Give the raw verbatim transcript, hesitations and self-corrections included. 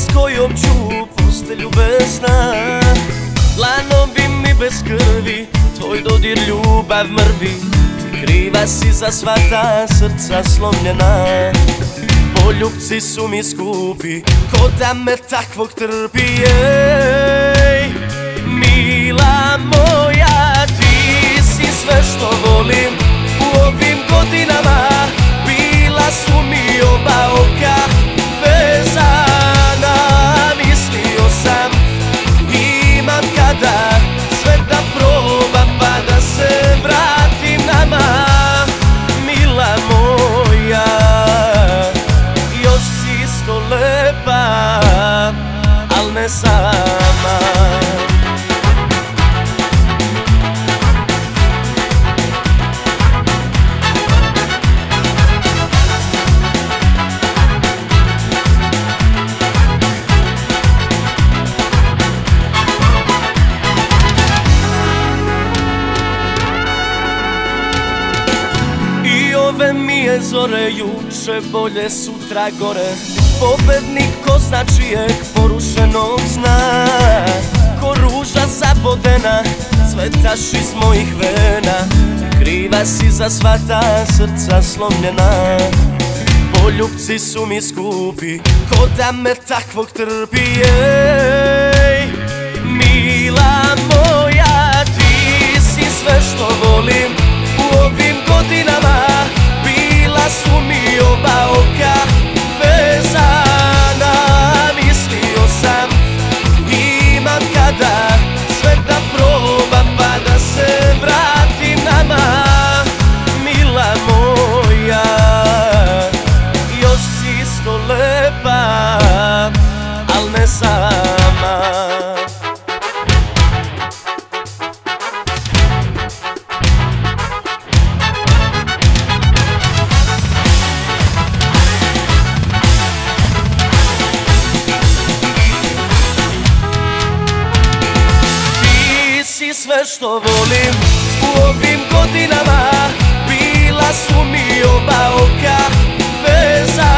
s kojom ću postelju bez sna. Dlanovi mi bez krvi, tvoj dodir ljubav mrvi. Ti kriva si za sva ta srca slomljena. Poljupci su mi skupi, ko da me takvog trpi. Ej, mila moja, ti si sve što volim u ovim godinama. Bila su mi oba oka vezana. Mislio sam, imam kada sve da probam pa da se vratim nama. Mila moja, još si isto lepa, al ne sama. Ove mi je zore, juče bolje, sutra gore. Pobednik ko zna čijeg porušenog sna. Ko ruža zabodena, cvetaš iz mojih vena. Kriva si za sva ta srca slomljena. Poljupci su mi skupi, ko da me takvog trpi. Ej, mila moja, ti si sve što volim u ovim godinama. Bila su mi oba oka vezana. Mislio sam, imam kada sve da probam pa da se vratim nama. Mila moja, još si isto lepa, al ne sama. Sve što volim u ovim godinama. Bila su mi oba oka vezana.